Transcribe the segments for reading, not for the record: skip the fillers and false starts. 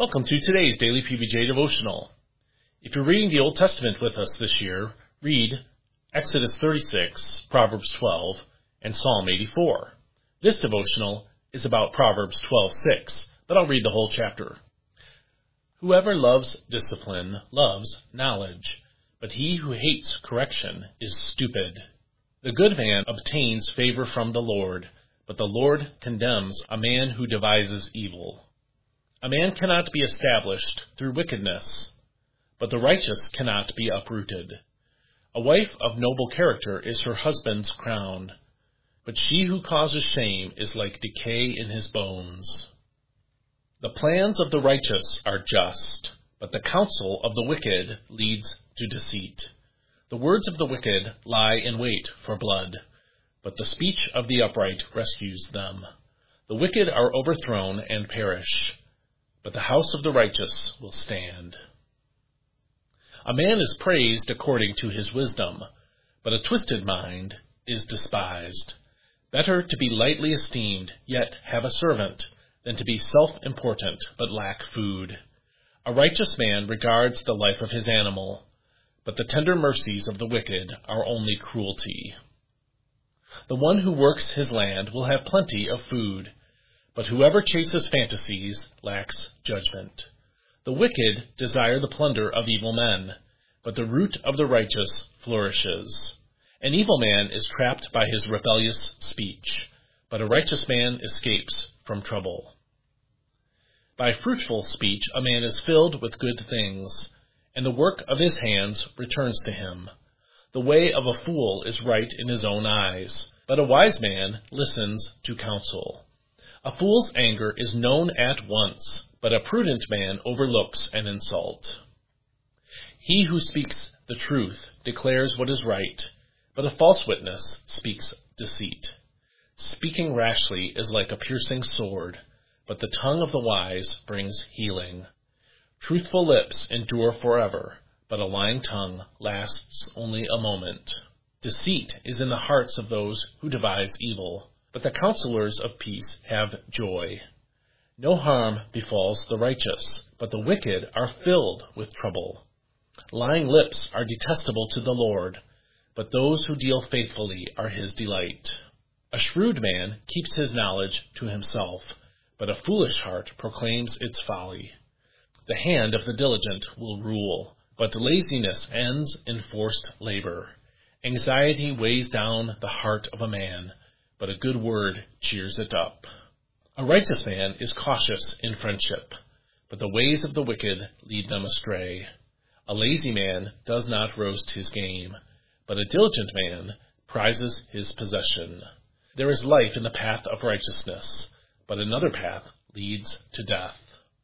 Welcome to today's Daily PBJ Devotional. If you're reading the Old Testament with us this year, read Exodus 36, Proverbs 12, and Psalm 84. This devotional is about Proverbs 12:6, but I'll read the whole chapter. Whoever loves discipline loves knowledge, but he who hates correction is stupid. The good man obtains favor from the Lord, but the Lord condemns a man who devises evil. A man cannot be established through wickedness, but the righteous cannot be uprooted. A wife of noble character is her husband's crown, but she who causes shame is like decay in his bones. The plans of the righteous are just, but the counsel of the wicked leads to deceit. The words of the wicked lie in wait for blood, but the speech of the upright rescues them. The wicked are overthrown and perish, but the house of the righteous will stand. A man is praised according to his wisdom, but a twisted mind is despised. Better to be lightly esteemed, yet have a servant, than to be self-important, but lack food. A righteous man regards the life of his animal, but the tender mercies of the wicked are only cruelty. The one who works his land will have plenty of food, but whoever chases fantasies lacks judgment. The wicked desire the plunder of evil men, but the root of the righteous flourishes. An evil man is trapped by his rebellious speech, but a righteous man escapes from trouble. By fruitful speech a man is filled with good things, and the work of his hands returns to him. The way of a fool is right in his own eyes, but a wise man listens to counsel. A fool's anger is known at once, but a prudent man overlooks an insult. He who speaks the truth declares what is right, but a false witness speaks deceit. Speaking rashly is like a piercing sword, but the tongue of the wise brings healing. Truthful lips endure forever, but a lying tongue lasts only a moment. Deceit is in the hearts of those who devise evil, but the counselors of peace have joy. No harm befalls the righteous, but the wicked are filled with trouble. Lying lips are detestable to the Lord, but those who deal faithfully are his delight. A shrewd man keeps his knowledge to himself, but a foolish heart proclaims its folly. The hand of the diligent will rule, but laziness ends in forced labor. Anxiety weighs down the heart of a man, but a good word cheers it up. A righteous man is cautious in friendship, but the ways of the wicked lead them astray. A lazy man does not roast his game, but a diligent man prizes his possession. There is life in the path of righteousness, but another path leads to death.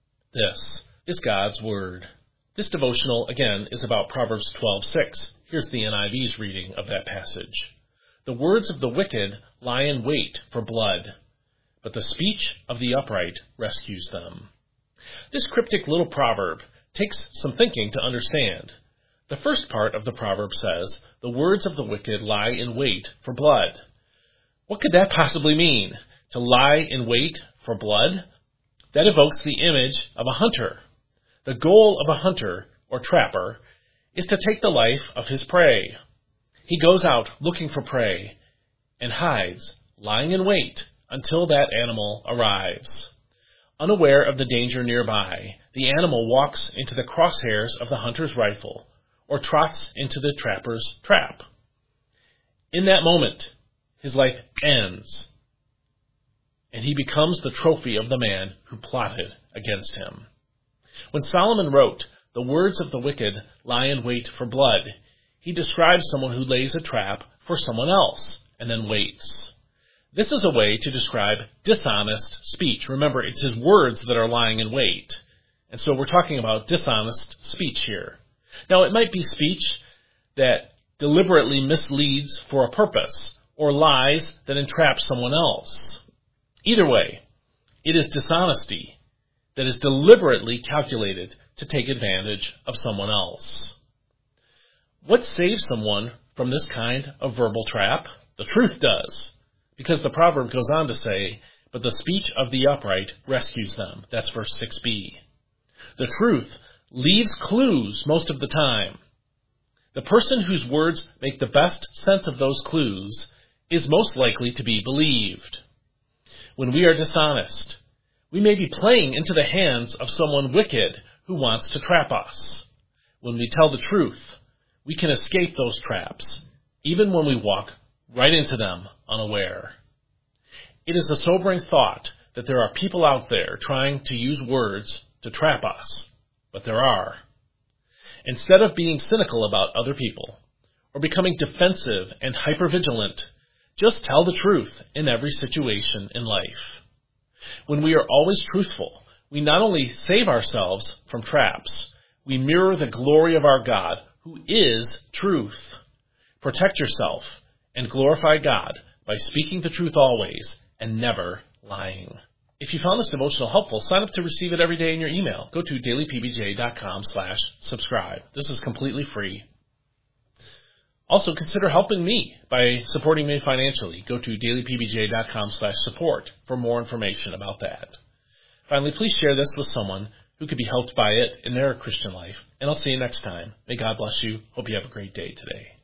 This is God's Word. This devotional, again, is about Proverbs 12:6. Here's the NIV's reading of that passage. The words of the wicked lie in wait for blood, but the speech of the upright rescues them. This cryptic little proverb takes some thinking to understand. The first part of the proverb says, the words of the wicked lie in wait for blood. What could that possibly mean? To lie in wait for blood? That evokes the image of a hunter. The goal of a hunter, or trapper, is to take the life of his prey. He goes out looking for prey and hides, lying in wait until that animal arrives. Unaware of the danger nearby, the animal walks into the crosshairs of the hunter's rifle or trots into the trapper's trap. In that moment, his life ends, and he becomes the trophy of the man who plotted against him. When Solomon wrote, "The words of the wicked lie in wait for blood," he describes someone who lays a trap for someone else and then waits. This is a way to describe dishonest speech. Remember, it's his words that are lying in wait. And so we're talking about dishonest speech here. Now, it might be speech that deliberately misleads for a purpose, or lies that entrap someone else. Either way, it is dishonesty that is deliberately calculated to take advantage of someone else. What saves someone from this kind of verbal trap? The truth does, because the proverb goes on to say, but the speech of the upright rescues them. That's verse 6b. The truth leaves clues most of the time. The person whose words make the best sense of those clues is most likely to be believed. When we are dishonest, we may be playing into the hands of someone wicked who wants to trap us. When we tell the truth, we can escape those traps, even when we walk right into them unaware. It is a sobering thought that there are people out there trying to use words to trap us, but there are. Instead of being cynical about other people, or becoming defensive and hypervigilant, just tell the truth in every situation in life. When we are always truthful, we not only save ourselves from traps, we mirror the glory of our God, who is truth. Protect yourself and glorify God by speaking the truth always and never lying. If you found this devotional helpful, sign up to receive it every day in your email. Go to dailypbj.com/subscribe. This is completely free. Also, consider helping me by supporting me financially. Go to dailypbj.com/support for more information about that. Finally, please share this with someone who could be helped by it in their Christian life. And I'll see you next time. May God bless you. Hope you have a great day today.